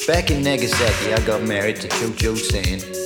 Back in Nagasaki, I got married to Jojo San.